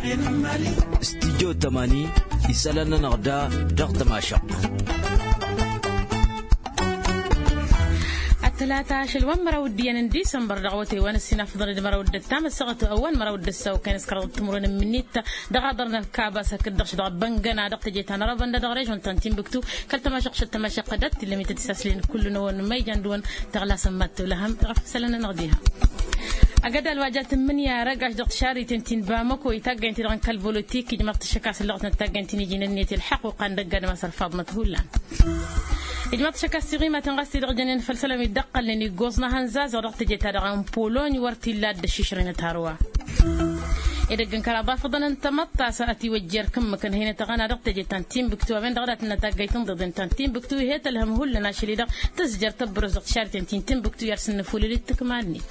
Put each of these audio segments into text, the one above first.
استديو 80 يسألنا نغدا ضغط ماشا 13 مرودي أنا ديسمبر دعوتي وأنا السنة فضل مرود التام السقط أول مرود السو كان سكرت تمرن منيت دغادرنا كابا سكدرش دغ بنجنا دغ تجيت أنا ربنا دغريج وانتين بكتو كل تماشق شت تماشق قدرت اللي متتسلين كل نون ما يجندون تغلا سمت لهم سلنا نغديها أجد الواجهات من يا رجع دغ شاري تنتين بامكو يتاجن انتي دغن كالبوليتيك يجمع تشكاس اللغة نتاجن انتي نيجي نيت الحق وقان دقنا ما صار فاضمة هولا إجماع شكاسيغي ما تنغسي درجين فلسلة يدقل لني جوزنا هنزاز ورقت جيتا دغن بولون ورتي لاد الشيشرين تاروا إذا كان كرابا فضلا أنت مطع سأتي وجير كم كان هنا تغنى رقت جيتان تيم بكتو بين دغرات نتاجي تنضد انتان تيم بكتو هي تلهم هو لنا شلي دغ تسجر تبرز شارتين تيم بكتو يرسن فول للتكماني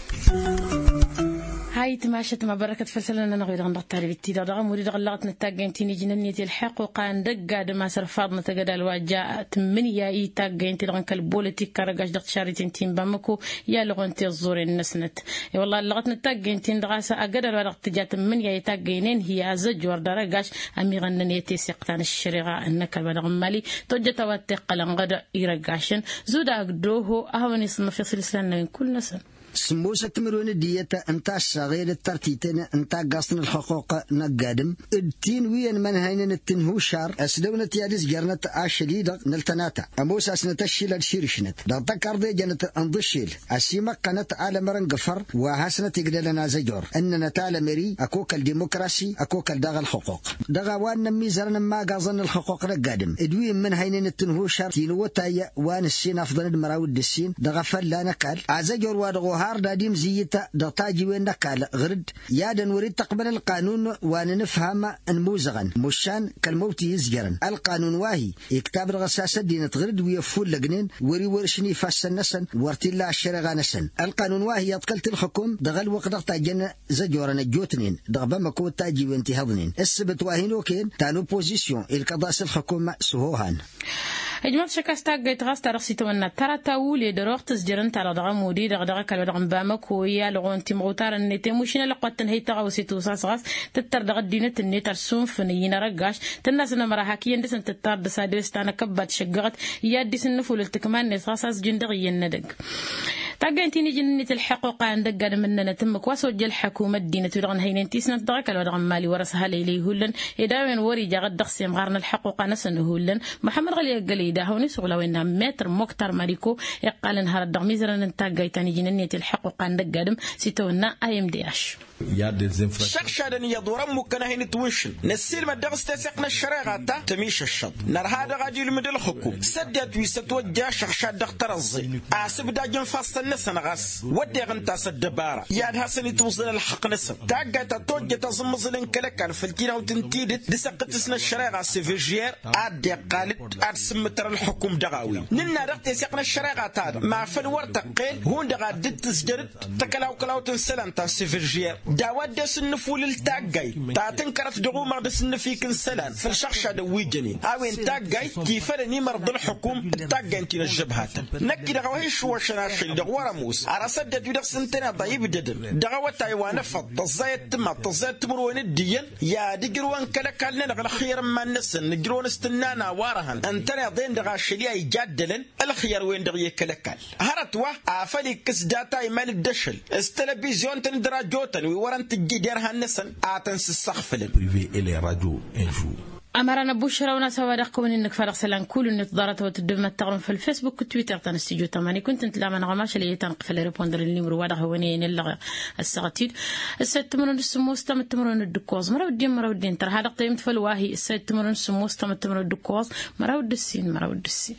هاي تماشت ما بركة فلسلنا نغير عن الطاري بالتيدا دغم وريد غلقت نتاجين تيني جننية الحق وقان دقا دما سرفاض نتاجد الواجاء تمنيا اي تاجين تلغن كالبوليتيك كارجاش دغ شارتين تيم بامكو يا لغن تيزور النسنت اي والله لغت نتاجين تين دغاسة اقدر ورقت تجات تمنيا اي تاجينين هي ازج وردرجاش امي غننيتي سيقتان الشريغة انك البدغم مالي توجت واتقل انغدا يرقاشن زودا اقدوه اهوني صنفي سلسلنا من كل نسن سموسة تمرون ديتا انتا الصغير الترتيتين انتا قاصن الحقوق نقادم التين وين من هينن التنهو شار اسدونة يادس جرنت اشليدة نلتناتا اموس اسنت الشيل الشيرشنت دغتك ارضي جنت انضشيل اسيما قنت على مرن قفر وحسنة تقدلنا زجور اننا تعلمري اكوك الديمقراسي اكوك الدغ الحقوق دغا وان ميزرن ما قاصن الحقوق نقادم ادوين من هينن التنهو شار تينو تايا وان السين افضل المراود السين دغا فلا نقال ازجور وادغو هار داديم زيتا دغتاجي وين نقال غرد يادن وريد تقبل القانون وان نفهم الموزغن مشان كالموت يزجرن القانون واهي يكتاب الغساسة دينة غرد ويفول لقنين وري ورشني فاسن نسن ورتلا الشرغة نسن القانون واهي يطقلت الحكم دغل وقت تاجن زجورن الجوتنين دغبا مكو تاجي وانتي هضنين السبت واهينو كين تانو بوزيسيون القضاء الحكومة سهوهان إجماع شكاستاق جيت غاس ترخصي تونا ترى تاولي دروغ تسجرن ترى دغم ودي دغ كالدغم بامك ويا لغون تيمغوتار النتي مشينا لقوات هي تغوسي توساس غاس تتر دغ دينة النتر سون فنينا رقاش تناس نمراحكي يندسن تتار دسادرس تانا كبات شقغت يادس النفول التكمان نسغاساس جندغي يندق تاقنتيني جنة الحقوق عندك قال مننا تمك وسوج الحكومة الدينة تلغن هينين تيسنا تدرك الودغم مالي ورسها ليلي هولن إداوين وري جاغد دخسي مغارنا الحقوق نسن هولن محمد غلي قليدا هوني سغلا وينها متر مكتر ماريكو يقال نهار الدغ ميزرن تاقيتاني جنة الحقوق عندك قادم سيتونا ايم دياش شخشادن يضرم مكنا هين توشن نسير ما دغس تسقنا الشريعة تميش الشط نار هذا غادي المدى الحكوم سدت ويستوجه شخشاد دختر الزي عاسب داجن فاصل نسن غاس ودي غنتا سدبارة ياد حسن توصل الحق نسن تاقا توجه تزمزلن كلكان في الكينا وتنتيدت دسقت سن الشريعة سيفيجير عاد قالت عاد سمتر الحكوم دغاوي ننا دغت تسقنا الشريعة تادا مع فنور تقيل هون دغا دت تسجرت تكلاو كلاو تنسلن تا سيفيجير داود دس النفول التاقاي تاتن كرت دغومر دس النفيك انسلان في الشخشة دويجني اوين تاقاي كيفرني مرض الحكوم تاقاي انتي نجبهات نكي دغوهي شوشنا شل دغورا موس عرصد دو دغ سنتنا ضيب ددن دغوة تايوان فض تزايد تما تزايد تمروين الدين يا دقروان كالكالنا دغ الخير ما نسن نقرون استنانا وارهن انتنا ضين دغا شليا يجادلن الخير وين دغ يكالكال هرتوا عفالي كس داتا ايمان الدشل استلبيزيون تندرا جوتن ووران تجي ديرها نسن اعتنس السخفلن بريفي الي راديو انجو أمرنا بشرى ونسوى دقون إنك فرق سلان كل النتظارات وتدوم التغرم في الفيسبوك والتويتر تنستيجو تماني كنت انت لما نغماش اللي يتنقف الريبوندر اللي مروادة هونيين اللغة السغتيد السيد تمرون السموس تم تمرون الدكوز مرود الدين ترى هذا قيمة فالواهي السيد تمرون السموس تم تمرون الدكوز مرود السين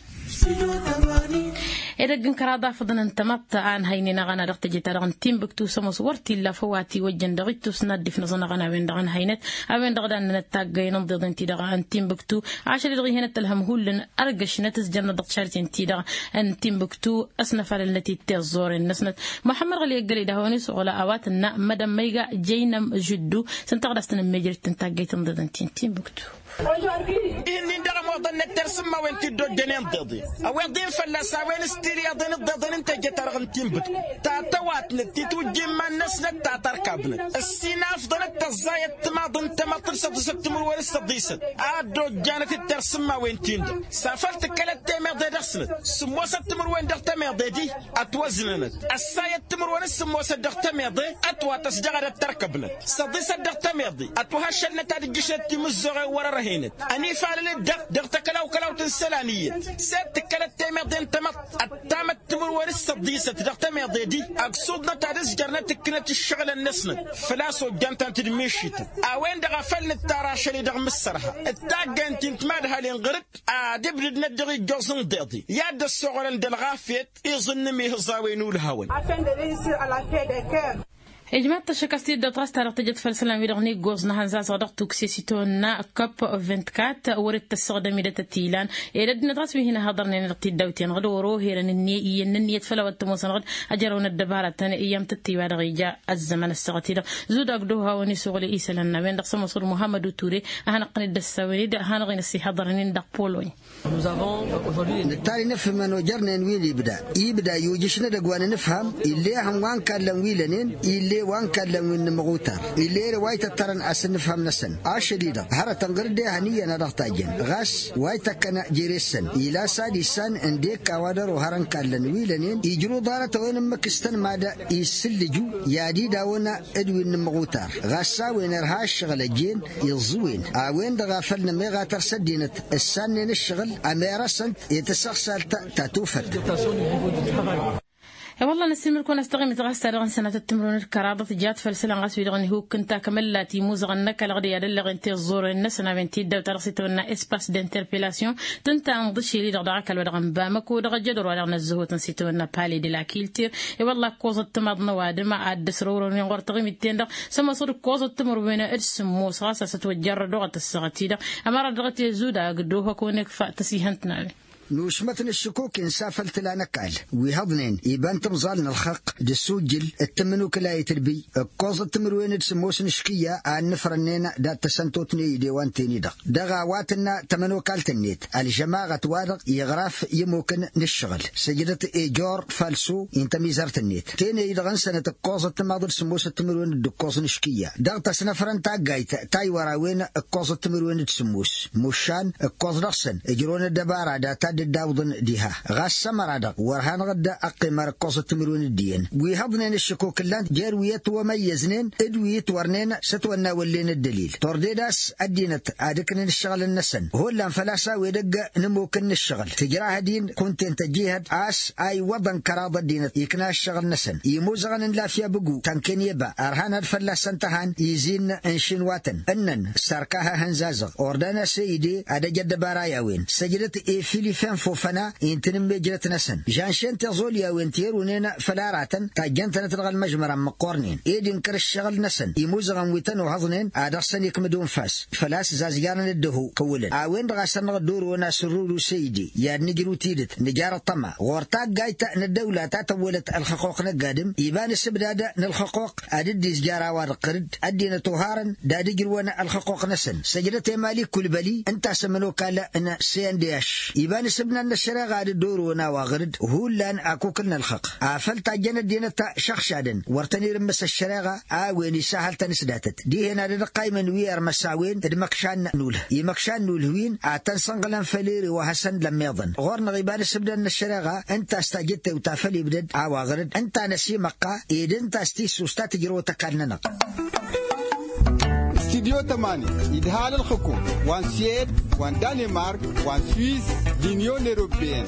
إذا كن كرادا فضنا انتمت عن هيننا غنا دقت جتارن تيمبكتو سموس ورتي لا فواتي وجن دغيتو سند في نظن غنا وين دغن هينت اوين دغدان نتاغين ضد انتي دغن تيمبكتو 10 دغي هنا تلهم هولن ارغش نتس جن دق شارتي انتي دغ ان تيمبكتو اسنف التي تزور النسنت محمد غلي قلي دهوني سولا اواتنا مدام ميغا جينم جدو سنتغدستن ميجر تنتاغيت ضد انتي تيمبكتو إني درم وضن الترسم ما وين تدو جنين ضدي أوين ضين فلسا وين استيريا ضين الضدن انت جترغن تيمبت تاتوات نتي توجي ما الناس نتا تركبنا السينا أفضلت الزايد تماضن تماطل ستمر ولسه ضيست عادو جانت الترسمة وين تيند سافرت كلت تمر دخسنت سمو ستمر وين دختمر دي أتوزنت السايد تمر ولسه سمو صدقتمر دي أتوا تسجغر التركبنت صدي صدقتمر دي أتوهشلنا تادجشت تمزغ ورا رهينت أني فعل دغت كلاو تنسلانية سات كلت تمر دي انتمت التامت تمر ولسه ضيست دختمر دي أقصدنا تارس جرنتك كانت الشغل النسنة فلاسو جانتا تدمشيت أوين دغفلن التراشلي دغ مسرها التاجن تنتمادها لنغرد دبل ندغي جوزن ديدي ياد الصغر دلغافيت يظن ميه الزاوينو الهون إجماع تشكستي دكتور استراتيجية فلسلام ويرغني جوز نهانزا صدق توكسيسيتونا كاب 24 ورد تستخدم ميدة التيلان إذا ندرس هنا هضرنا نغطي الدوتين غدورو هي النية فلا والتموسن غد أجرون الدبارة تاني أيام تتيوار غيجا الزمن السغتير زود أقدوها ونسوغلي إيسا لنا بين دقص مصر محمد توري أهانا قني الدساويني هانا غين السي حضرنين دق بولوين نتالي نفهم أنه جرنا نويل يبدأ يوجشنا دقوانا نفهم اللي هم وان كان لنويلنين اللي وان كان لمن مغوتر اللي رواية الترن أسن نفهم نسن عاشديدا هرا تنقرد هنيا ندختاجن غاس وايتا كان جيرسن إلى سادسان انديك كوادر وهرن كان لنويلنين يجرو دارة وين مكستن مادا يسلجو يادي داونا ادوين مغوتر غاسا وين رهاش شغل الجين يزوين وين دغافلنا ميغا ترسدينت السان الشغل أميرا سنت يتسخسل تاتوفر والله نستمر كون استغي متغسر سنة التمرون الكرادة جات فلسلان غاسوي لغني هو كنتا كملاتي موزغنك الغدي يدل غنتي الزور الناس انا بنتي داو ترسيتونا اسباس دانتربيلاسيون تنتا انضشي لي دغدعك الودغن بامك ودغ جدر ولا نزهو تنسيتونا بالي دي لا كيلتير اي والله كوز التماد نواد ما عاد سرور نغور تغي متين سما صور كوز التمر بين اسمو صاصه ستوجر دغه السغتيدا امر دغتي زودا قدوها كونك فاتسيهنتنا نوشمتن الشكوك انسافلت لا نكال ويهضنين يبان تمزالنا الخق دسوجل التمنو كلا يتربي القوز التمروين تسموس نشكية عن نفرنينا دا تسنتوتني ديوان تيني دغاواتنا تمنو كالتنيت الجماعة وارق يغراف يموكن نشغل سجدت ايجور فالسو انت ميزارت النيت تيني يدغن سنة القوز التمادر سموس التمروين دقوز نشكية دغ تسنفرن تاقايت تاي وراوين القوز التمروين تسموس مشان القوز رخصن اجرون الدبارة دا داوضن ديها غاس سمرادق ورهان غدا أقمر قوس التمرون الدين ويهضنين الشكوك اللان جارويت وميزنين ادويت ورنين ستونا ولين الدليل تورديداس الدينت ادكنين الشغل النسن هو اللان فلاسا ويدق نموكن الشغل تجراها دين كنت انت جيهد عاس اي وضن كراض الدينت يكنا الشغل نسن يموزغن لا فيها بقو تنكن يبا ارهان الفلاس انتهان يزين انشين واتن انن ساركاها هنزازغ اوردانا سيدي ادا جد بارايا وين سجدت اي فيلي فوفنا ينتنم بجرت نسن جانشين تزول يا وينتير ونينا فلاراتن تاجنتنا تلغى المجمرة مقورنين ايدين كر الشغل نسن يموزغن ويتن وهضنين ادرسن يكمدون فاس فلاس زازجارن الدهو كولن اوين دغاسن الدور وناسرور سيدي يا نجرو تيدت نجار الطمع غورتاق جايتا الدولة تاتولت الحقوق نقادم يبان السبدادة الحقوق اددي سجارة وارقرد ادينا توهارن دادجرونا الحقوق نسن سجدت مالي كل بلي انت سمنو كالا ان سيندياش يبان سبنا أن الشرع غاد الدور وناوغرد هو لان أكوكلنا الخق فلت جنة دينة شخشادن ورتني رمس الشرع وين يسهل تنسداتت دي هنا لقايمن وير مساوين المكشان نول يمكشان نولهوين تنسنقلن فليري وحسن لما يظن غورنا غيبان سبنا أن الشرع أنت استجدت وتافلي بدد واغرد أنت نسي مقا إيدن تستيس وستاتجرو تكالننا استديو 8 إدهال الحكوم وان سيد وان دنمارك وان سويس لينيون أوروبيين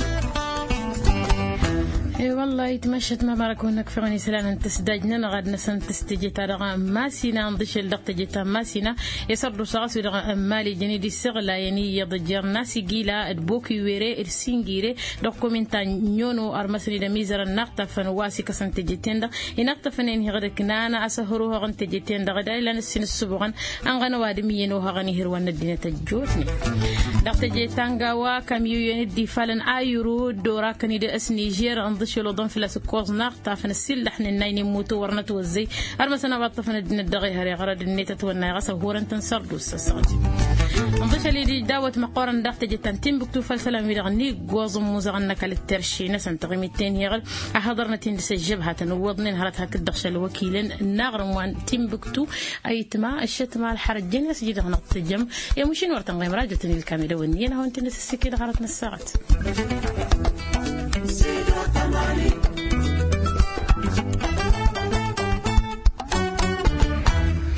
اي والله يتمشت ما باركونا كفرني سلام تسدجنا نغاد نسن تستجي ترى ماسينا نضش الدقت جتا ماسينا يسردو صاص مالي جني دي سغلا يعني يضجر ناس جيلا بوكي ويري السينغيري دوكومنتا نيونو ارمسري دميزر النقطه فنواسي كسنتجتند ينقطه فنين غدك نانا اسهروها غنتجتند غدا الى نسن السبغان ان غنواد مينو هغني هروان الدين تجوتني دقت جتانغا وكاميو يدي فالن ايرو دورا كني دي اس نيجير شلو ضن فلاس كوز ناقطة فنسيل لحن النايني موتو ورنتو الزي أرمسنا بطفن الدين الدغي هري غرد النيتة والنايغة سهورا تنسردو السساتي انضيش لي داوت مقارن داخت جتان تيمبكتو فالسلام يرغني جوازم موزغنك للترشي نسن تغيمتين يغل أحضرنا تندس الجبهة تنوضنين هرتها كدخش الوكيلين الناغرم وان تيمبكتو أيتما الشتما الحرجين يسجد نقطة الجم يا مشين ورتن غيم راجتني الكاميرا ونينا هون تندس السكينة هرتنا الساعات